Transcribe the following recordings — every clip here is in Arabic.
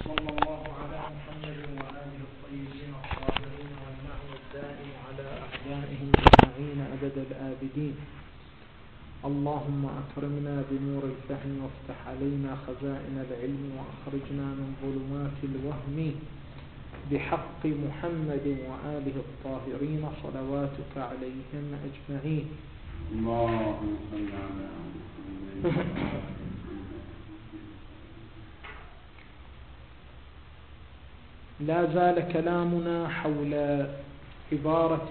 صلى الله على محمد وآله الطيبين الطاهرين والنعم الدائم على أحيائهم أجمعين أبد الآبدين. اللهم أكرمنا بنور الفهم وافتح علينا خزائن العلم وأخرجنا من ظلمات الوهم بحق محمد وآله الطاهرين صلواتك عليهم أجمعين. اللهم صل على محمد. لا زال كلامنا حول عبارة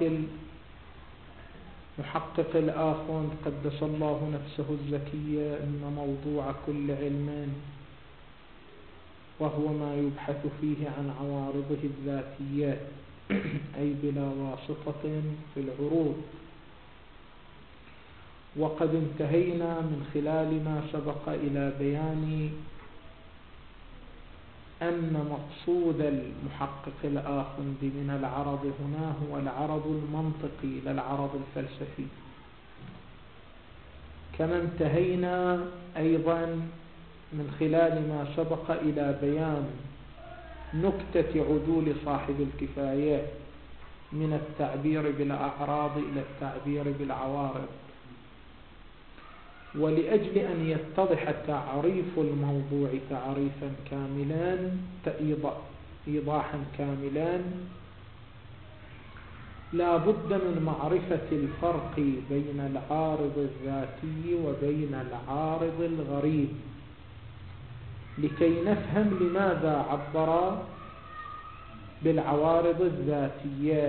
المحقق الآخوند قدس الله نفسه الزكية إن موضوع كل علم وهو ما يبحث فيه عن عوارضه الذاتية أي بلا واسطة في العروض. وقد انتهينا من خلال ما سبق إلى بيان أن مقصود المحقق الآخوند من العرض هنا هو العرض المنطقي لا العرض الفلسفي. كما انتهينا أيضا من خلال ما سبق إلى بيان نكتة عدول صاحب الكفاية من التعبير بالأعراض إلى التعبير بالعوارض. ولأجل أن يتضح تعريف الموضوع تعريفا كاملا إيضاحا كاملا لا بد من معرفة الفرق بين العارض الذاتي وبين العارض الغريب لكي نفهم لماذا عبر بالعوارض الذاتية،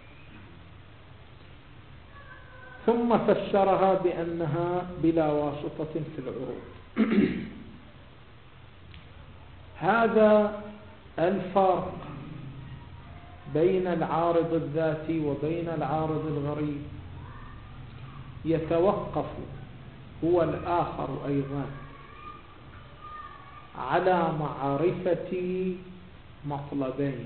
ثم فسرها بأنها بلا واسطة في العروض. هذا الفرق بين العارض الذاتي وبين العارض الغريب يتوقف هو الآخر أيضا على معرفة مطلبين.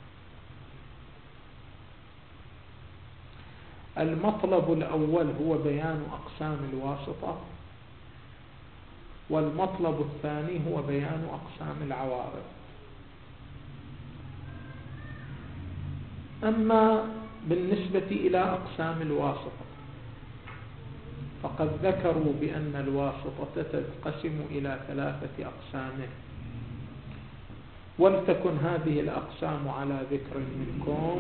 المطلب الأول هو بيان أقسام الواسطة، والمطلب الثاني هو بيان أقسام العوارض. أما بالنسبة إلى أقسام الواسطة فقد ذكروا بأن الواسطة تنقسم إلى 3 أقسام، ولتكن هذه الأقسام على ذكر منكم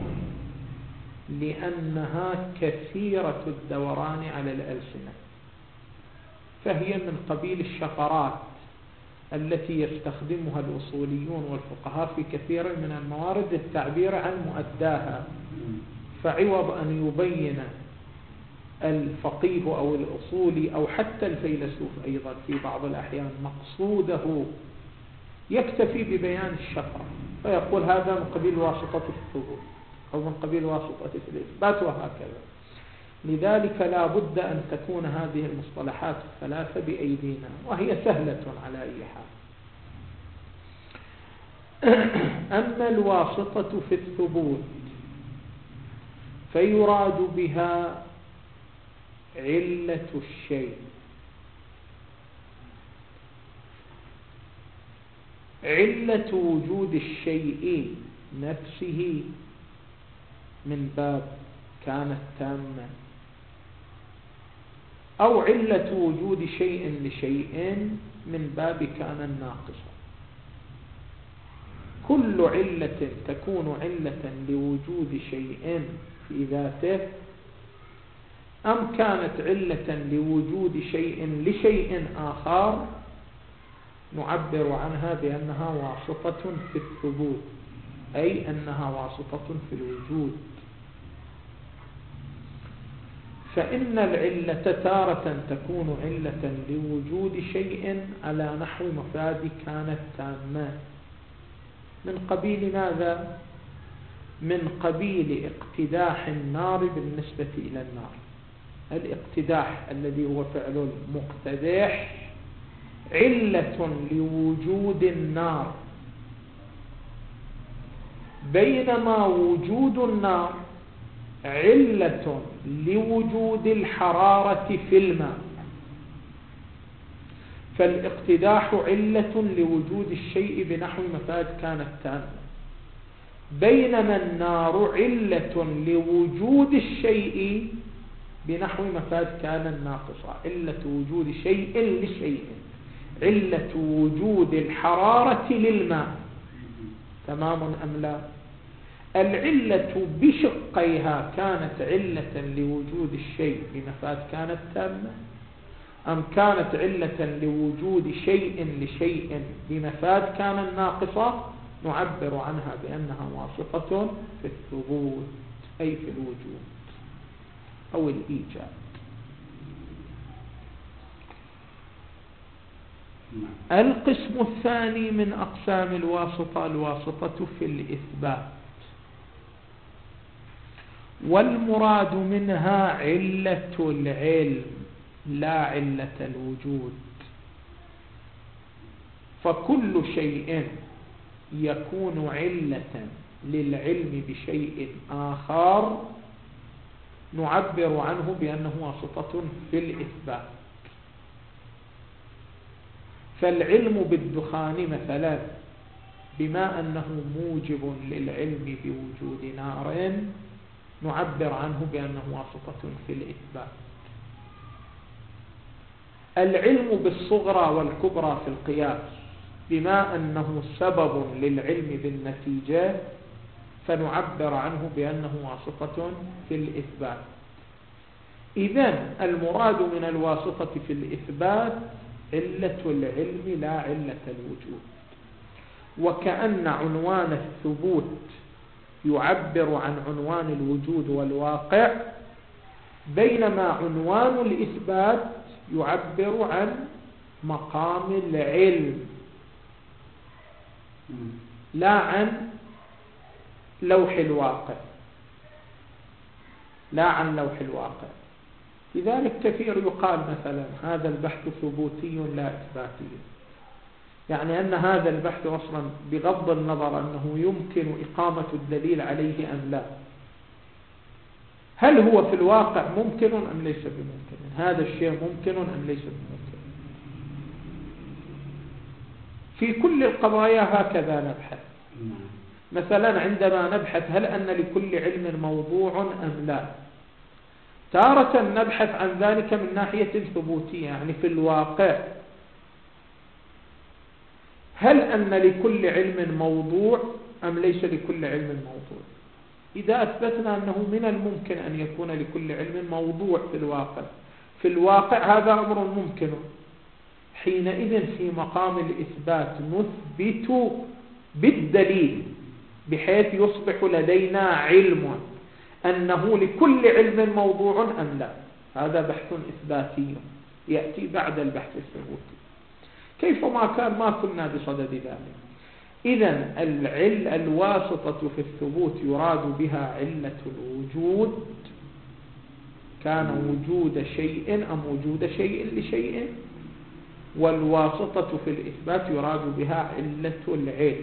لأنها كثيرة الدوران على الألسنة، فهي من قبيل الشفرات التي يستخدمها الأصوليون والفقهاء في كثير من الموارد التعبير عن مؤداها. فعوض أن يبين الفقيه أو الأصولي أو حتى الفيلسوف أيضا في بعض الأحيان مقصوده يكتفي ببيان الشفرة فيقول هذا من قبيل واسطة الثبوت أو من قبيل واسطة في الإثبات وهكذا. لذلك لا بد أن تكون هذه المصطلحات الثلاثة بأيدينا، وهي سهلة على أي حال. أما الواسطة في الثبوت فيراد بها علة الشيء، علة وجود الشيء نفسه من باب كانت تامة، أو علة وجود شيء لشيء من باب كان ناقصا. كل علة تكون علة لوجود شيء في ذاته، أم كانت علة لوجود شيء لشيء آخر نعبر عنها بأنها واسطة في الثبوت، أي أنها واسطة في الوجود. فإن العلة تارة تكون علة لوجود شيء على نحو مفاد كانت تامة. من قبيل ماذا؟ من قبيل اقتداح النار بالنسبة إلى النار. الاقتداح الذي هو فعل المقتدح علة لوجود النار، بينما وجود النار علة لوجود الحرارة في الماء. فالاقتداح علة لوجود الشيء بنحو مفاد كانت تامة، بينما النار علة لوجود الشيء بنحو مفاد كان ناقصة. علة وجود شيء لشيء، علة وجود الحرارة للماء، تمام أم لا؟ العلة بشقيها كانت علة لوجود الشيء بمفاد كانت تامة، أم كانت علة لوجود شيء لشيء بمفاد كان ناقصة؟ نعبر عنها بأنها واصفة في الثبوت، أي في الوجود أو الإيجاد. القسم الثاني من أقسام الواسطة الواسطة في الإثبات، والمراد منها علة العلم لا علة الوجود. فكل شيء يكون علة للعلم بشيء آخر نعبر عنه بأنه واسطة في الإثبات. فالعلم بالدخان مثلا بما أنه موجب للعلم بوجود نار نعبر عنه بأنه واسطة في الإثبات. العلم بالصغرى والكبرى في القياس بما أنه سبب للعلم بالنتيجة فنعبر عنه بأنه واسطة في الإثبات. إذن المراد من الواسطة في الإثبات علة العلم لا علة الوجود. وكأن عنوان الثبوت يعبر عن عنوان الوجود والواقع، بينما عنوان الإثبات يعبر عن مقام العلم لا عن لوح الواقع، لا عن لوح الواقع. لذلك كثير يقال مثلا هذا البحث ثبوتي لا إثباتي، يعني أن هذا البحث أصلا بغض النظر أنه يمكن إقامة الدليل عليه أم لا، هل هو في الواقع ممكن أم ليس بممكن؟ هذا الشيء ممكن أم ليس بممكن؟ في كل القضايا هكذا نبحث. مثلا عندما نبحث هل أن لكل علم موضوع أم لا، تارة نبحث عن ذلك من ناحية ثبوتية، يعني في الواقع هل أن لكل علم موضوع أم ليس لكل علم موضوع. إذا أثبتنا أنه من الممكن أن يكون لكل علم موضوع في الواقع هذا أمر ممكن، حينئذ في مقام الإثبات نثبت بالدليل بحيث يصبح لدينا علم أنه لكل علم موضوع أم لا. هذا بحث إثباتي يأتي بعد البحث الثبوتي. كيفما كان ما كنا بصدد ذلك. إذن الواسطة في الثبوت يراد بها علة الوجود، كان وجود شيء أم وجود شيء لشيء، والواسطة في الإثبات يراد بها علة العلم.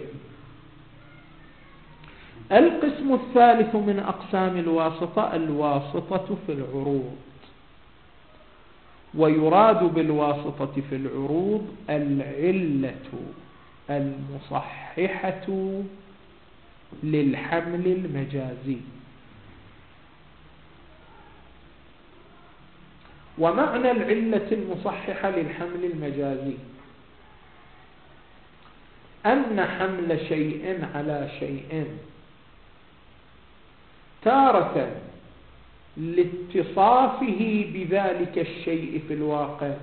القسم الثالث من أقسام الواسطة الواسطة في العروض، ويراد بالواسطة في العروض العلة المصححة للحمل المجازي. ومعنى العلة المصححة للحمل المجازي أن حمل شيء على شيء تارة لاتصافه بذلك الشيء في الواقع،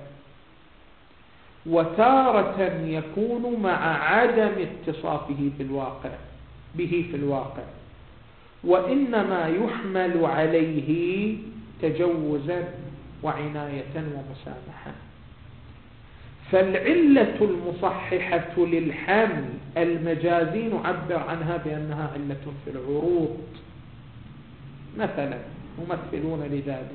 وتارة يكون مع عدم اتصافه به في الواقع، وإنما يحمل عليه تجوزا وعناية ومسامحة. فالعلة المصححة للحمل المجازي نعبر عنها بأنها علة في العروض. مثلا ممثلون لذلك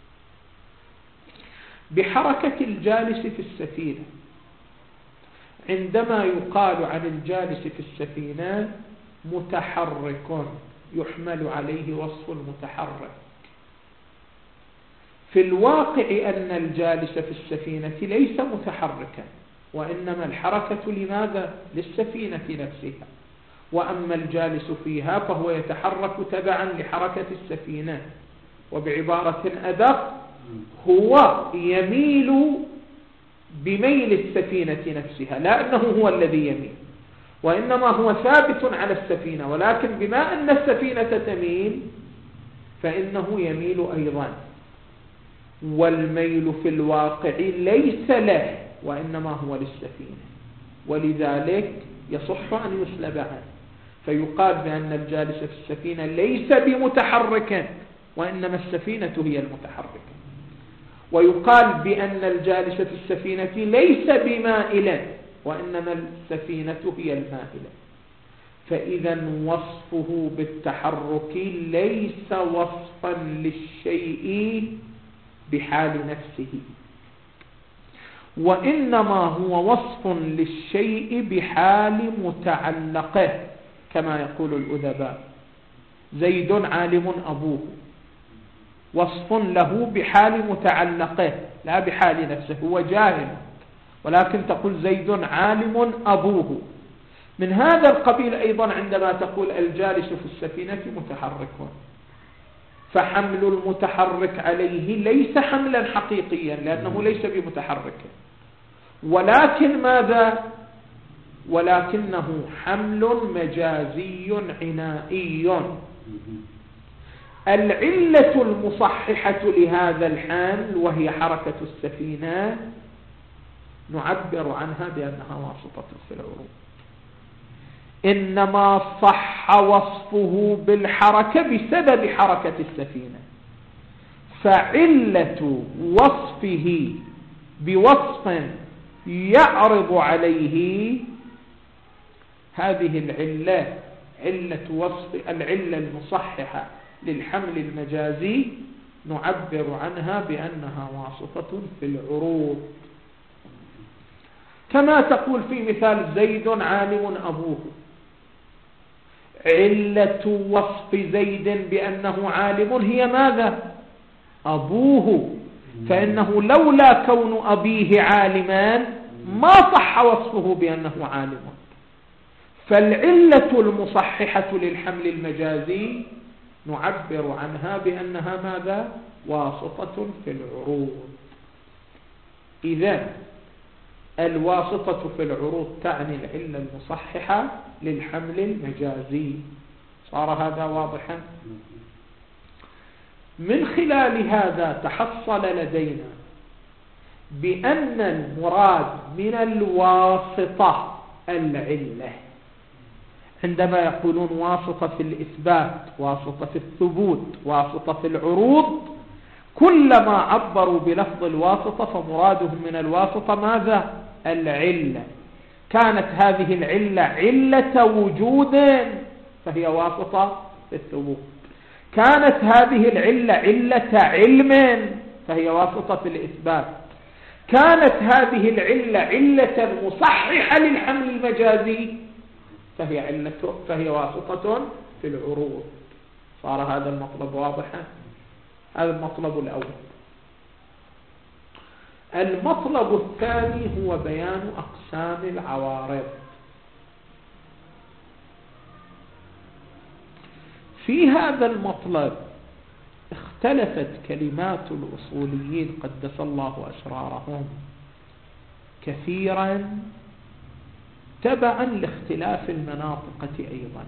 بحركة الجالس في السفينة، عندما يقال عن الجالس في السفينة متحرك يحمل عليه وصف المتحرك، في الواقع أن الجالس في السفينة ليس متحركا وإنما الحركة لماذا؟ للسفينة نفسها. وأما الجالس فيها فهو يتحرك تبعا لحركة السفينة. وبعبارة أدق هو يميل بميل السفينة نفسها، لا أنه هو الذي يميل، وإنما هو ثابت على السفينة، ولكن بما أن السفينة تميل فإنه يميل أيضا. والميل في الواقع ليس له وإنما هو للسفينة، ولذلك يصح أن يسلب عنه. فيقال بأن الجالس في السفينة ليس بمتحرك وإنما السفينة هي المتحركة. ويقال بأن الجالس في السفينة ليس بمائلا وإنما السفينة هي المائلة. فإذا وصفه بالتحرك ليس وصفا للشيء بحال نفسه، وإنما هو وصف للشيء بحال متعلقه، كما يقول الأدباء: زيد عالم أبوه، وصف له بحال متعلقه لا بحال نفسه. هو جاهل ولكن تقول زيد عالم أبوه. من هذا القبيل أيضا عندما تقول الجالس في السفينة متحرك، فحمل المتحرك عليه ليس حملا حقيقيا لأنه ليس بمتحرك، ولكن ماذا؟ ولكنه حمل مجازي عنائي. العلة المصححة لهذا الحمل وهي حركة السفينة نعبر عنها بأنها واسطة في العروض. إنما صح وصفه بالحركة بسبب حركة السفينة، فعلة وصفه بوصف يعرض عليه هذه العلة، العلة المصححة للحمل المجازي نعبر عنها بأنها واسطة في العروض. كما تقول في مثال زيد عالم أبوه، علة وصف زيد بأنه عالم هي ماذا؟ أبوه، فإنه لولا كون أبيه عالما ما صح وصفه بأنه عالم. فالعلة المصححة للحمل المجازي نعبر عنها بأنها ماذا؟ واسطة في العروض. إذا الواسطة في العروض تعني العلة المصححة للحمل المجازي. صار هذا واضحا؟ من خلال هذا تحصل لدينا بأن المراد من الواسطة العلة. عندما يقولون واسطة في الإثبات، واسطة في الثبوت، واسطة في العروض، كلما عبروا بلفظ الواسطة فمرادهم من الواسطة ماذا؟ العلة. كانت هذه العلة علة وجود فهي واسطة في الثبوت، كانت هذه العلة علة علم فهي واسطة في الإثبات، كانت هذه العلة علة مصححة للحمل المجازي فهي واسطة في العروض. صار هذا المطلب واضحا؟ هذا المطلب الأول. المطلب الثاني هو بيان أقسام العوارض. في هذا المطلب اختلفت كلمات الأصوليين قدس الله أسرارهم كثيرا تبعا لاختلاف المناطق أيضا.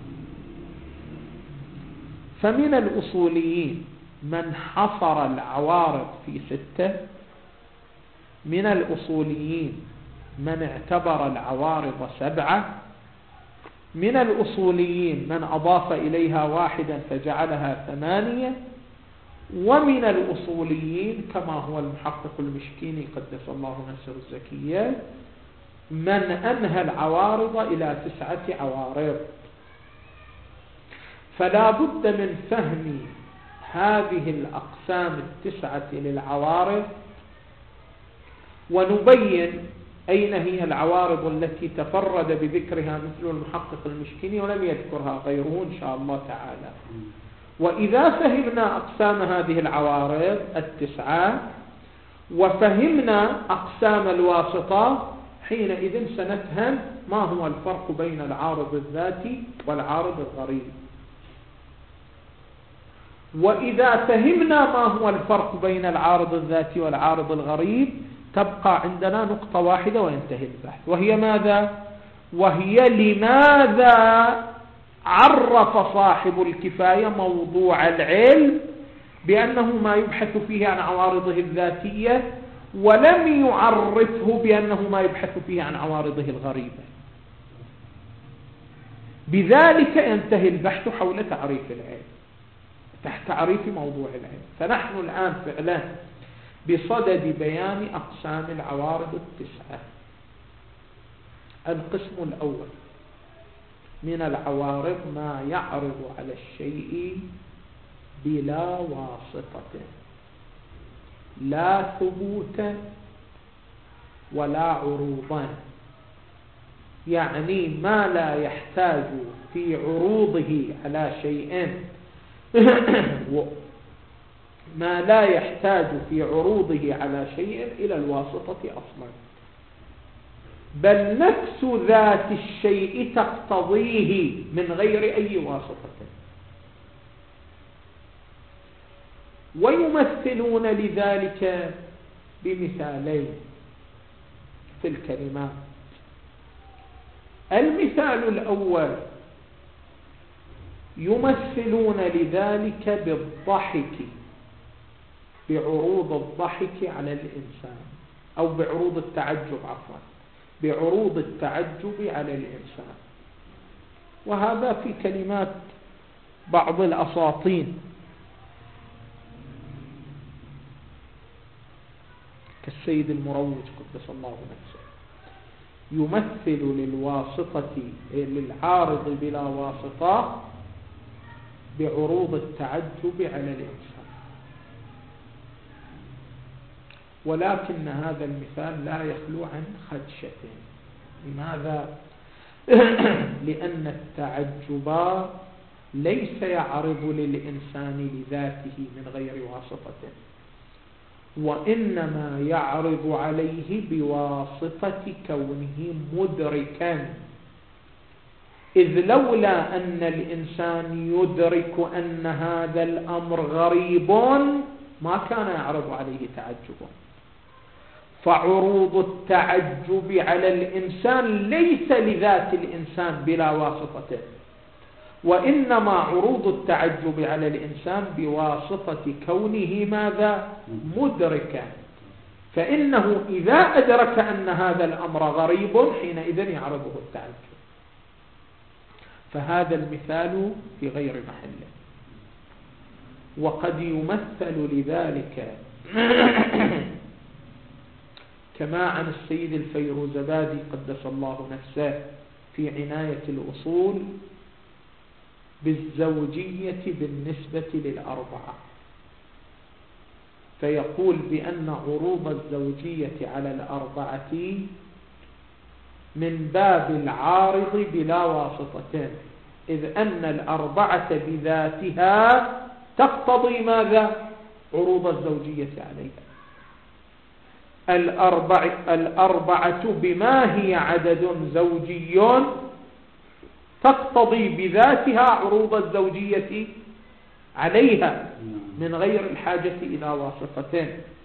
فمن الأصوليين من حصر العوارض في 6، من الأصوليين من اعتبر العوارض 7، من الأصوليين من أضاف إليها 1 فجعلها 8، ومن الأصوليين كما هو المحقق المشكيني قدس الله نفسه الزكية من أنهى العوارض إلى 9 عوارض. فلا بد من فهم هذه الأقسام 9 للعوارض، ونبين أين هي العوارض التي تفرد بذكرها مثل المحقق المشكيني ولم يذكرها غيره إن شاء الله تعالى. وإذا فهمنا أقسام هذه العوارض 9 وفهمنا أقسام الواسطة حينئذ سنفهم ما هو الفرق بين العارض الذاتي والعارض الغريب. وإذا فهمنا ما هو الفرق بين العارض الذاتي والعارض الغريب تبقى عندنا نقطة واحدة وينتهي البحث، وهي ماذا؟ وهي لماذا عرف صاحب الكفاية موضوع العلم بأنه ما يبحث فيه عن عوارضه الذاتية، ولم يعرفه بأنه ما يبحث فيه عن عوارضه الغريبة؟ بذلك ينتهي البحث حول تعريف العلم، تحت تعريف موضوع العلم. فنحن الآن فعلا بصدد بيان أقسام العوارض التسعة. القسم الأول من العوارض ما يعرض على الشيء بلا واسطة، لا ثبوتا ولا عروضا، يعني ما لا يحتاج في عروضه على شيء ما لا يحتاج في عروضه على شيء إلى الواسطة أصلا، بل نفس ذات الشيء تقتضيه من غير أي واسطة. ويمثلون لذلك بمثالين في الكلمات. المثال الأول يمثلون لذلك بالضحك، بعروض الضحك على الإنسان، أو بعروض التعجب، عفوا، بعروض التعجب على الإنسان. وهذا في كلمات بعض الأساطين كالسيد المروج قدس الله نفسه، يمثل للواسطة للعارض بلا واسطة بعروض التعجب على الإنسان. ولكن هذا المثال لا يخلو عن خدشة. لماذا؟ لأن التعجب ليس يعرض للإنسان لذاته من غير واسطة، وإنما يعرض عليه بواسطة كونه مدركا، إذ لولا أن الإنسان يدرك أن هذا الأمر غريب ما كان يعرض عليه تعجبا. فعروض التعجب على الإنسان ليس لذات الإنسان بلا واسطة، وإنما عروض التعجب على الإنسان بواسطة كونه ماذا؟ مدركا. فإنه إذا أدرك أن هذا الأمر غريب حينئذ يعرضه التعجب. فهذا المثال في غير محله. وقد يمثل لذلك كما عن السيد الفيروزبادي قدس الله نفسه في عناية الأصول بالزوجية بالنسبة للأربعة، فيقول بأن عروض الزوجية على الأربعة من باب العارض بلا واسطتين، إذ أن الأربعة بذاتها تقتضي ماذا؟ عروض الزوجية عليها. الأربعة بما هي عدد زوجي تقتضي بذاتها عروض الزوجية عليها من غير الحاجة إلى واسطتين.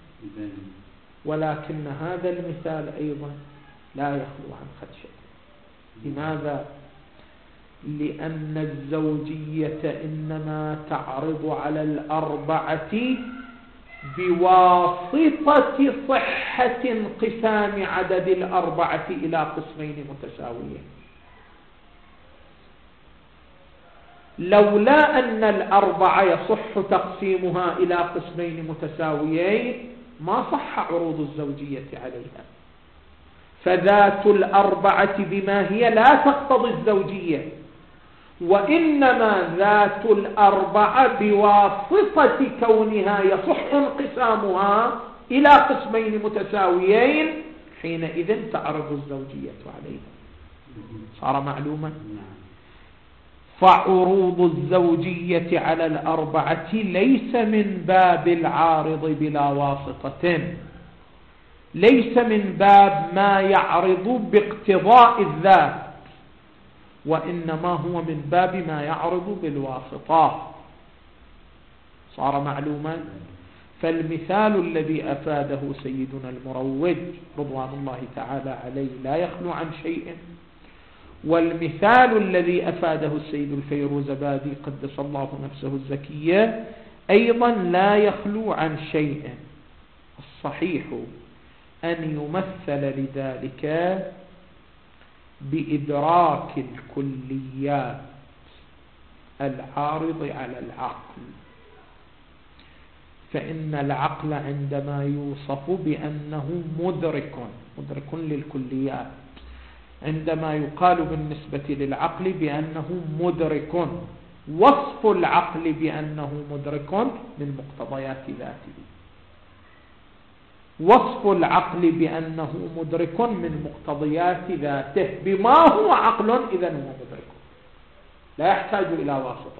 ولكن هذا المثال أيضا لا يخلو عن خدشة. لماذا؟ لأن الزوجية إنما تعرض على الأربعة بواسطة صحة انقسام عدد الأربعة إلى قسمين متساويين. لولا أن الأربعة يصح تقسيمها إلى قسمين متساويين ما صح عروض الزوجية عليها. فذات الأربعة بما هي لا تقتضي الزوجية، وإنما ذات الأربعة بواسطة كونها يصح انقسامها إلى قسمين متساويين حينئذ تعرض الزوجية عليها. صار معلوما؟ فعروض الزوجية على الأربعة ليس من باب العارض بلا واسطة، ليس من باب ما يعرض باقتضاء الذات، وإنما هو من باب ما يعرض بالواسطة. صار معلوما؟ فالمثال الذي أفاده سيدنا المروج رضوان الله تعالى عليه لا يخلو عن شيء، والمثال الذي أفاده السيد الفيروزبادي قدس الله نفسه الزكية أيضا لا يخلو عن شيء. الصحيح أن يمثل لذلك بإدراك الكليات العارض على العقل، فإن العقل عندما يوصف بأنه مدرك للكليات، عندما يقال بالنسبة للعقل بأنه مدرك، وصف العقل بأنه مدرك من مقتضيات ذاته. وصف العقل بأنه مدرك من مقتضيات ذاته بما هو عقل، إذن هو مدرك لا يحتاج إلى واسطة.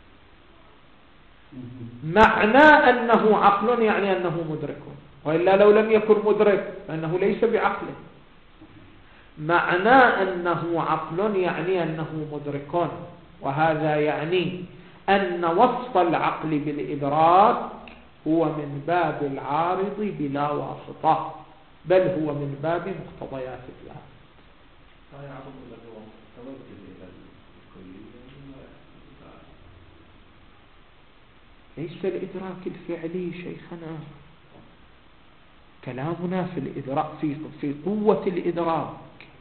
معنى أنه عقل يعني أنه مدرك، وإلا لو لم يكن مدرك فإنه ليس بعقل. معنى أنه عقل يعني أنه مدرك، وهذا يعني أن وصف العقل بالإدراك هو من باب العارض بلا واسطة، بل هو من باب مقتضيات الذات. ليس الإدراك الفعلي شيخنا، كلامنا في الإدراك في قوة الإدراك.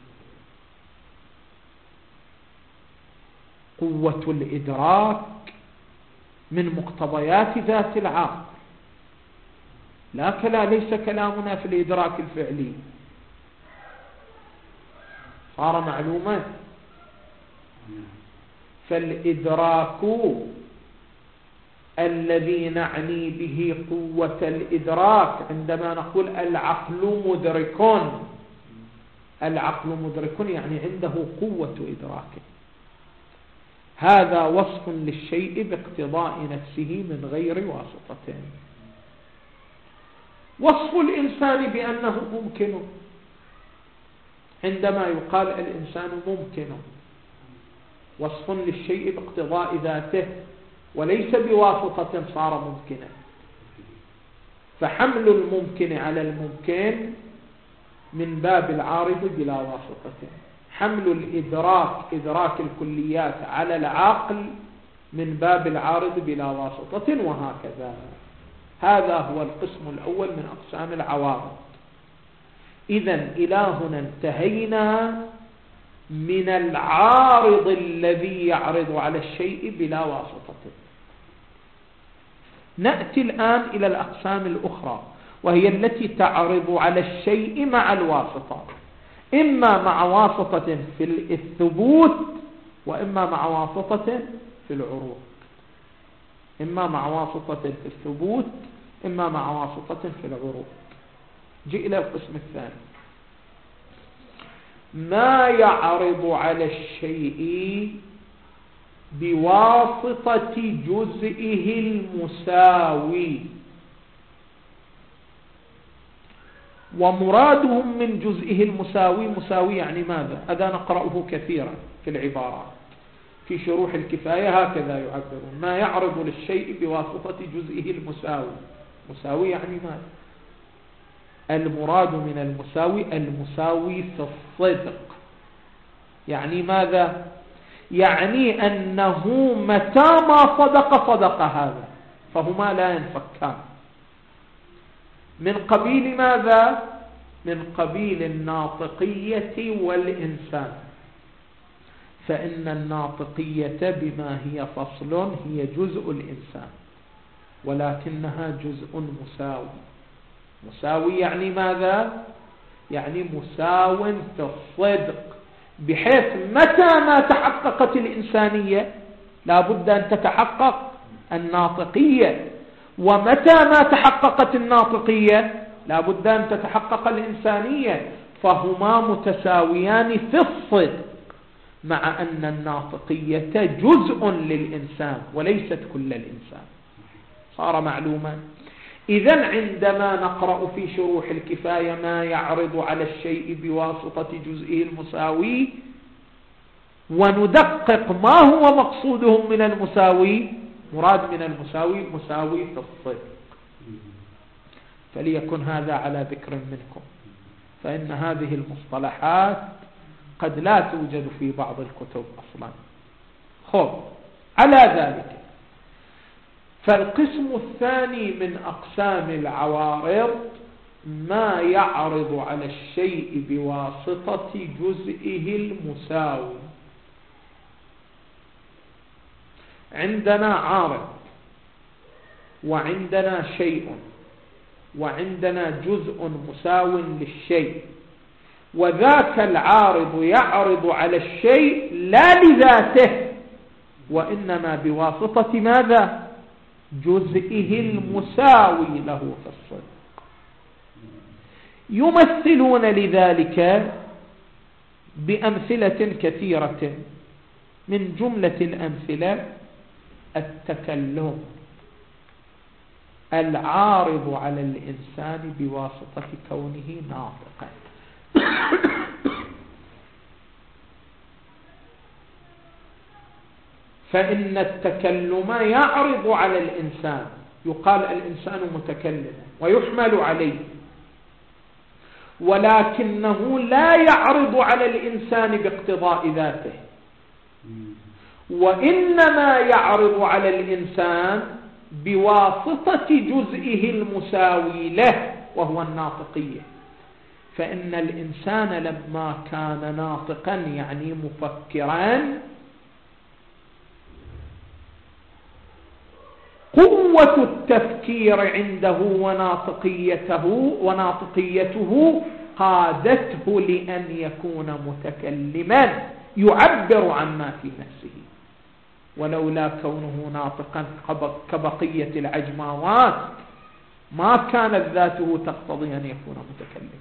قوة الإدراك من مقتضيات ذات العقل، ليس كلامنا في الإدراك الفعلي. صار معلومة؟ فالإدراك الذي نعني به قوة الإدراك عندما نقول العقل مدرك، العقل مدرك يعني عنده قوة إدراك. هذا وصف للشيء باقتضاء نفسه من غير واسطة. وصف الإنسان بأنه ممكن، عندما يقال الإنسان ممكن، وصف للشيء باقتضاء ذاته وليس بواسطة صار ممكنا. فحمل الممكن على الممكن من باب العارض بلا واسطة، حمل إدراك الكليات على العقل من باب العارض بلا واسطة، وهكذا. هذا هو القسم الأول من أقسام العوارض. إذن إلى هنا انتهينا من العارض الذي يعرض على الشيء بلا واسطة. نأتي الآن إلى الأقسام الأخرى، وهي التي تعرض على الشيء مع الواسطة، إما مع واسطة في الثبوت، وإما مع واسطة في العروض. إما مع واسطة في الثبوت، إما مع واسطة في العروض. جئ إلى القسم الثاني، ما يعرض على الشيء بواسطة جزئه المساوي. ومرادهم من جزئه المساوي، مساوي يعني ماذا؟ هذا نقرأه كثيرا في العبارات، في شروح الكفاية هكذا يعبرون: ما يعرض للشيء بواسطة جزئه المساوي. مساوي يعني ماذا؟ المراد من المساوي في الصدق. يعني ماذا؟ يعني أنه متى ما صدق هذا، فهما لا ينفكان. من قبيل ماذا؟ من قبيل الناطقية والإنسان. فإن الناطقية بما هي فصل هي جزء الإنسان، ولكنها جزء مساوي. مساوي يعني ماذا؟ يعني مساو في الصدق، بحيث متى ما تحققت الإنسانية لابد أن تتحقق الناطقية، ومتى ما تحققت الناطقية لابد أن تتحقق الإنسانية، فهما متساويان في الصدق، مع أن الناطقية جزء للإنسان وليست كل الإنسان. صار معلوما؟ إذن عندما نقرأ في شروح الكفاية ما يعرض على الشيء بواسطة جزئه المساوي وندقق ما هو مقصودهم من المساوي، مراد من المساوي مساوي في الصدق، فليكن هذا على ذكر منكم، فإن هذه المصطلحات قد لا توجد في بعض الكتب أصلا. خب، على ذلك فالقسم الثاني من أقسام العوارض ما يعرض على الشيء بواسطة جزئه المساوي. عندنا عارض وعندنا شيء وعندنا جزء مساو للشيء، وذاك العارض يعرض على الشيء لا لذاته وإنما بواسطة ماذا؟ جزئه المساوي له في الصدق. يمثلون لذلك بأمثلة كثيرة، من جملة الأمثلة التكلم العارض على الإنسان بواسطة كونه ناطقا. فإن التكلم يعرض على الإنسان، يقال الإنسان متكلم ويحمل عليه، ولكنه لا يعرض على الإنسان باقتضاء ذاته، وإنما يعرض على الإنسان بواسطة جزئه المساوي له وهو الناطقية. فإن الإنسان لما كان ناطقا يعني مفكرا، قوة التفكير عنده وناطقيته قادته لأن يكون متكلما يعبر عما في نفسه، ولولا كونه ناطقا كبقية العجماوات ما كانت ذاته تقتضي أن يكون متكلما.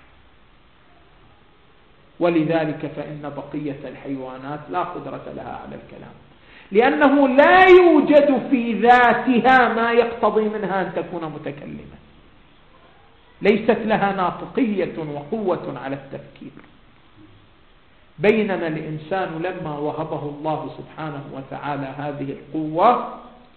ولذلك فإن بقية الحيوانات لا قدرة لها على الكلام، لأنه لا يوجد في ذاتها ما يقتضي منها أن تكون متكلمة، ليست لها ناطقية وقوة على التفكير. بينما الإنسان لما وهبه الله سبحانه وتعالى هذه القوة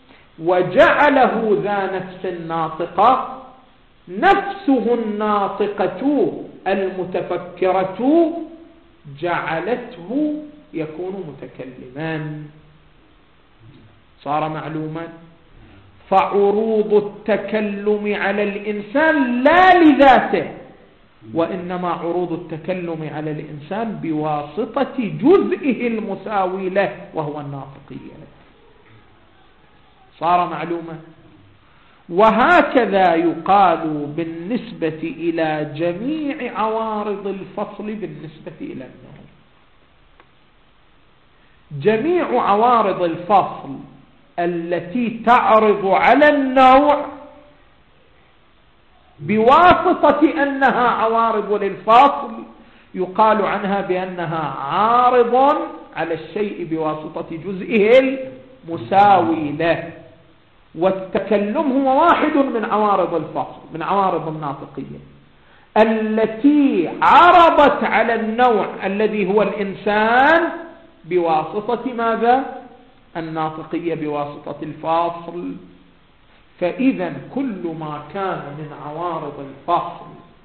وجعله ذا نفس ناطقة، نفسه الناطقة المتفكرة جعلته يكون متكلما، صار معلوما. فعروض التكلم على الإنسان لا لذاته، وإنما عروض التكلم على الإنسان بواسطة جزئه المساوي له وهو الناطقية، صار معلوما. وهكذا يقال بالنسبة إلى جميع عوارض الفصل بالنسبة إلى النوع. جميع عوارض الفصل التي تعرض على النوع بواسطة أنها عوارض للفصل يقال عنها بأنها عارض على الشيء بواسطة جزئه المساوي له. والتكلم هو واحد من عوارض الفصل، من عوارض الناطقية التي عرضت على النوع الذي هو الإنسان بواسطة ماذا؟ الناطقية بواسطة الفاصل. فإذا كل ما كان من عوارض الفصل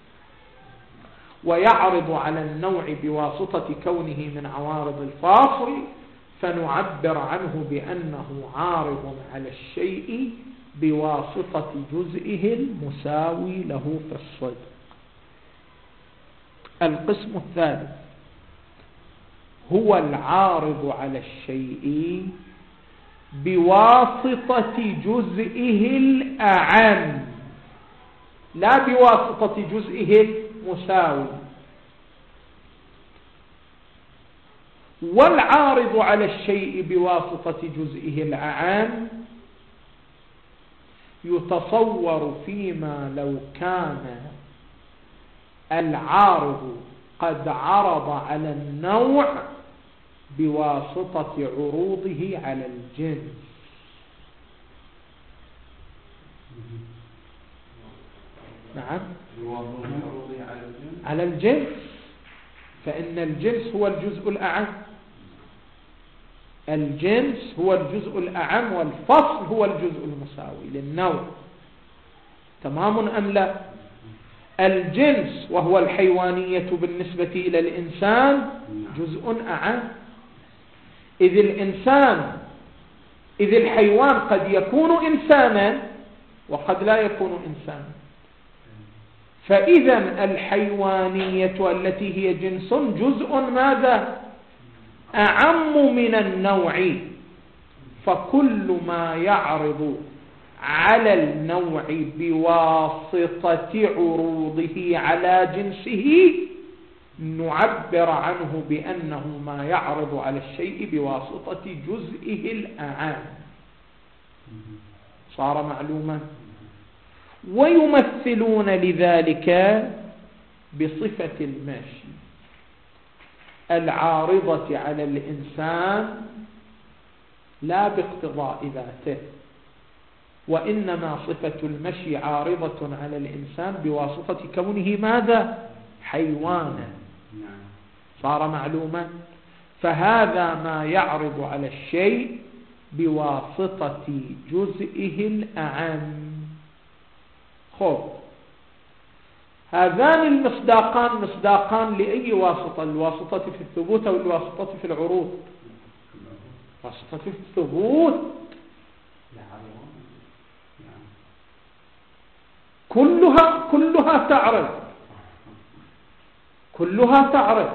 ويعرض على النوع بواسطة كونه من عوارض الفاصل فنعبر عنه بأنه عارض على الشيء بواسطة جزئه المساوي له في الصدق. القسم الثالث هو العارض على الشيء بواسطة جزئه الأعم لا بواسطة جزئه المساوي. والعارض على الشيء بواسطة جزئه الأعم يتصور فيما لو كان العارض قد عرض على النوع بواسطة عروضه على الجنس. نعم العروض على الجنس، فإن الجنس هو الجزء الأعم، الجنس هو الجزء الأعم والفصل هو الجزء المساوي للنوع. تمام أم لا؟ الجنس وهو الحيوانية بالنسبة إلى الإنسان جزء أعم، إذ الحيوان قد يكون إنسانا وقد لا يكون إنسانا، فإذا الحيوانية التي هي جنس جزء ماذا؟ أعم من النوع، فكل ما يعرض على النوع بواسطة عروضه على جنسه نعبر عنه بأنه ما يعرض على الشيء بواسطة جزئه الأعام. صار معلوما؟ ويمثلون لذلك بصفة المشي العارضة على الإنسان لا باقتضاء ذاته، وإنما صفة المشي عارضة على الإنسان بواسطة كونه ماذا؟ حيوانا. صار معلوما؟ فهذا ما يعرض على الشيء بواسطة جزئه الأعم. خب، هذان المصداقان مصداقان لأي واسطة؟ الواسطة في الثبوت أو الواسطة في العروض؟ واسطة في الثبوت. كلها تعرض.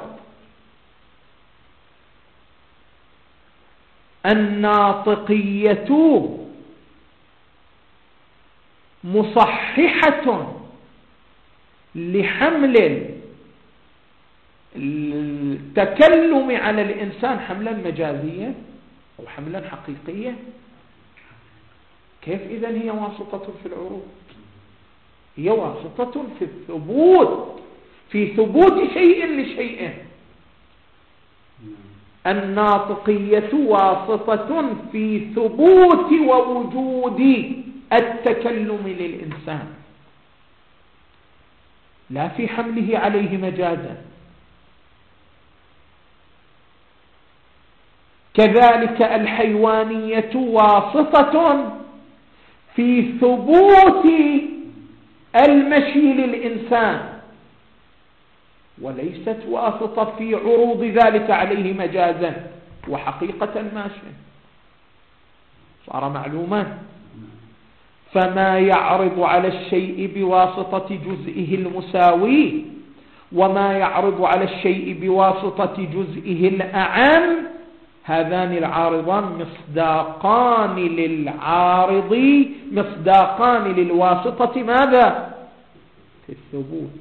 الناطقية مصححة لحمل التكلم على الإنسان حملا مجازيا أو حملا حقيقيا. كيف إذن هي واسطة في العروض؟ هي واسطة في الثبوت، في ثبوت شيء لشيء. الناطقية واسطة في ثبوت ووجود التكلم للإنسان، لا في حمله عليه مجازا. كذلك الحيوانية واسطة في ثبوت المشي للإنسان، وليست واسطة في عروض ذلك عليه مجازا وحقيقة ماشية. صار معلوما؟ فما يعرض على الشيء بواسطة جزئه المساوي وما يعرض على الشيء بواسطة جزئه الأعم، هذان العارضان مصداقان للواسطة ماذا؟ في الثبوت.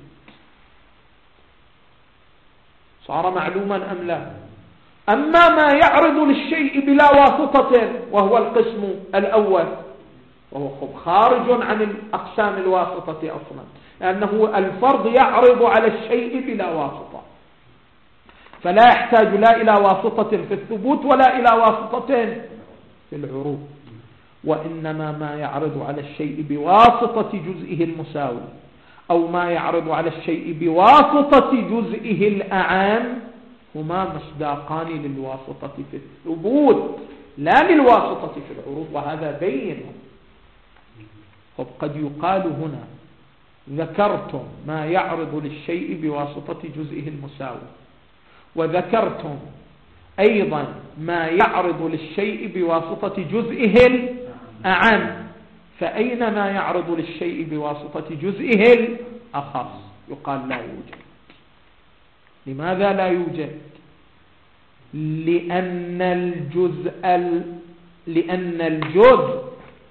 صار معلوما أم لا؟ أما ما يعرض للشيء بلا واسطة وهو القسم الأول، وهو خارج عن الأقسام الواسطة أصلا، لأنه الفرض يعرض على الشيء بلا واسطة، فلا يحتاج لا إلى واسطة في الثبوت ولا إلى واسطة في العروض، وإنما ما يعرض على الشيء بواسطة جزئه المساوي أو ما يعرض على الشيء بواسطة جزئه الأعام هما مصداقان للواسطة في الثبوت لا للواسطة في العروض، وهذا بين. قد يقال هنا ذكرتم ما يعرض للشيء بواسطة جزئه المساوي، وذكرتم أيضا ما يعرض للشيء بواسطة جزئه الأعم، فأين ما يعرض للشيء بواسطة جزئه الأخص؟ يقال لا يوجد. لماذا لا يوجد؟ لأن الجزء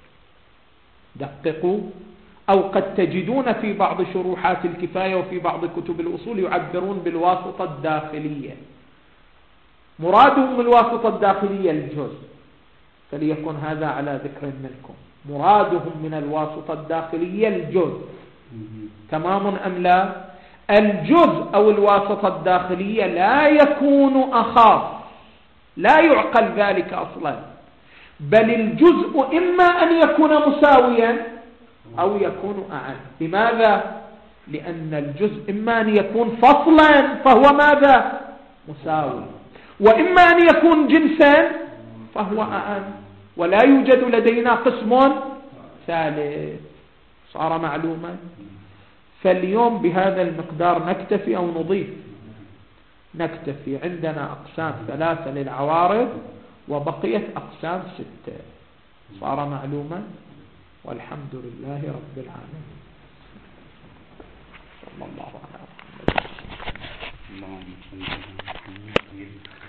دققوا، أو قد تجدون في بعض شروحات الكفاية وفي بعض كتب الأصول يعبرون بالواسطة الداخلية. مرادهم الواسطة الداخلية الجزء، فليكن هذا على ذكر منكم. مرادهم من الواسطة الداخلية الجزء. تمام أم لا؟ الجزء أو الواسطة الداخلية لا يكون أخاف، لا يعقل ذلك أصلا، بل الجزء إما أن يكون مساويا أو يكون أعم. لماذا؟ لأن الجزء إما أن يكون فصلا فهو ماذا؟ مساوي، وإما أن يكون جنسا فهو أعم، ولا يوجد لدينا قسم ثالث. صار معلوما؟ فاليوم بهذا المقدار نكتفي أو نضيف؟ نكتفي. عندنا أقسام 3 للعوارض وبقيت أقسام 6. صار معلوما؟ والحمد لله رب العالمين. صلى الله عليه وسلم. اللهم صل على محمد.